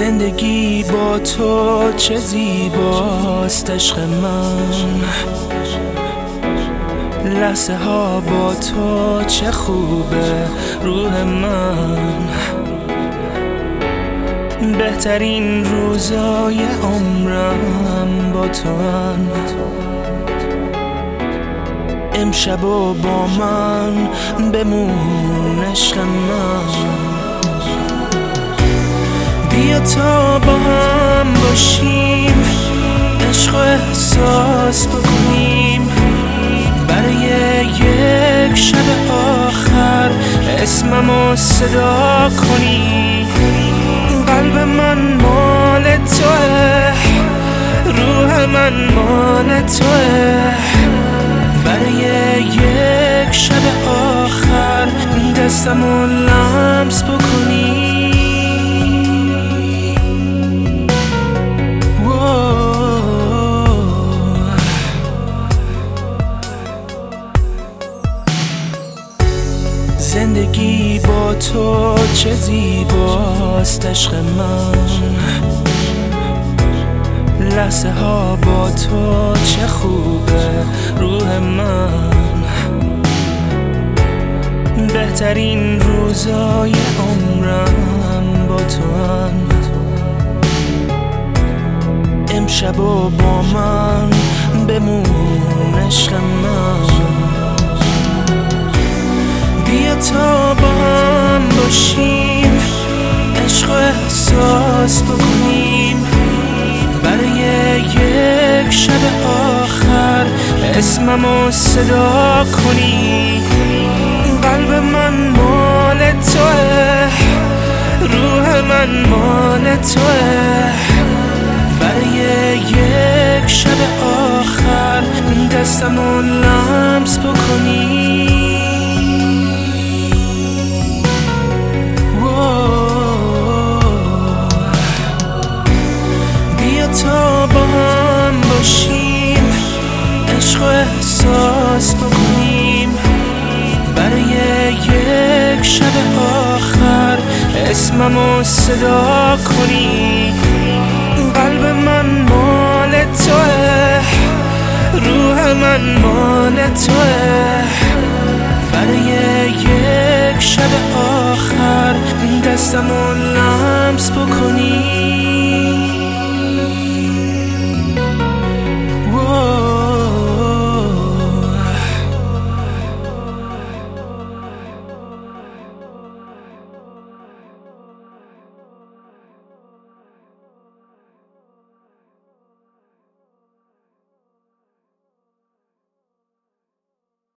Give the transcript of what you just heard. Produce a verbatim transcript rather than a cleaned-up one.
زندگی با تو چه زیباست عشق من، لحظه ها با تو چه خوبه روح من. بهترین روزای عمرم با تو هن. امشب و با من بمون عشق من، بیا تا با هم باشیم، عشق و احساس بکنیم، برای یک شب آخر اسممو صدا کنی. قلب من مال توه، روح من مال توه، برای یک شب آخر دستمو لمس بکنی. زندگی با تو چه زیباست عشق من، لحظه ها با تو چه خوبه روح من. بهترین روزای عمرم با تو هن. امشب و با من بمون عشق من، بیا تا با هم باشیم، عشق و احساس بکنیم، برای یک شب آخر اسممو صدا کنی. قلب من مال توه، روح من مال توه، برای یک شب آخر دستمو لمس بکنی. تا با هم باشیم، عشق و احساس بکنیم، برای یک شب آخر اسممو صدا کنی. قلب من مال توه، روح من مال توه، برای یک شب آخر دستمو لمس بکنی.